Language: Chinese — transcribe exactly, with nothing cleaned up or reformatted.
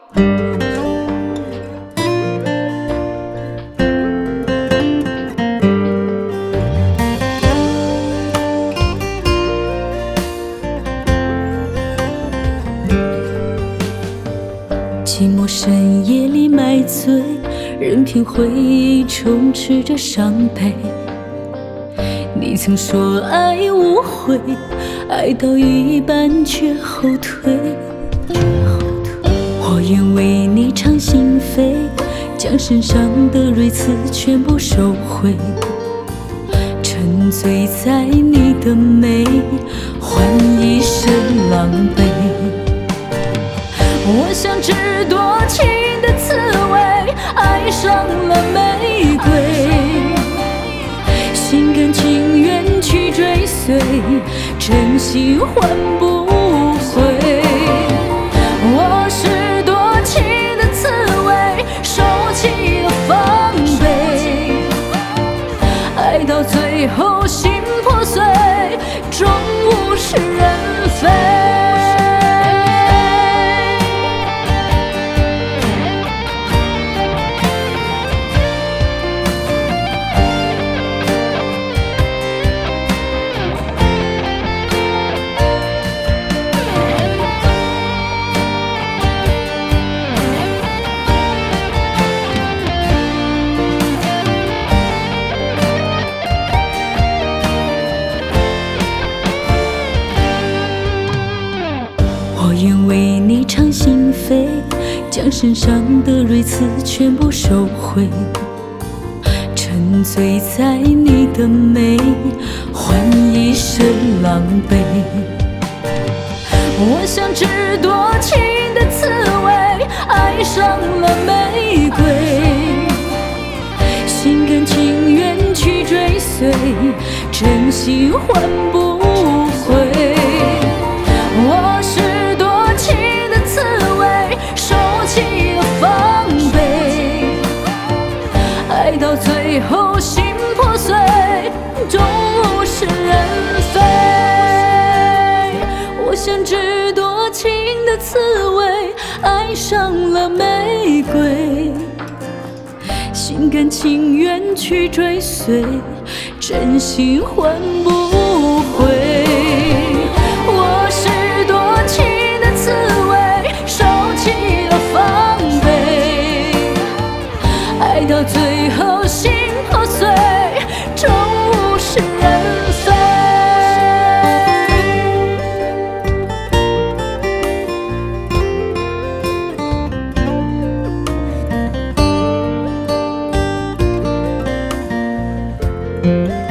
寂寞深夜里买醉，任凭回忆充斥着伤悲。你曾说爱无悔，爱到一半却后退。我愿为你敞心扉，将身上的锐刺全部收回，沉醉在你的美，换一身狼狈。我像只多情的刺猬，爱上了玫瑰，心甘情愿去追随，真心换不回。我是多情的刺猬，收起了防备，爱到最后心破碎，终物是人非。我愿为你敞心扉，将身上的锐刺全部收回，沉醉在你的美，换一身狼狈。我像只多情的刺猬，爱上了玫瑰，心甘情愿去追随，真心换不回。我是多情的刺猬，收起了防备，爱到最后心破碎，终物是人非。我像只多情的刺猬，爱上了玫瑰，心甘情愿去追随，真心换不回。我是多情的刺猬，收起了防备，爱到最后心破碎，终物是人非。嗯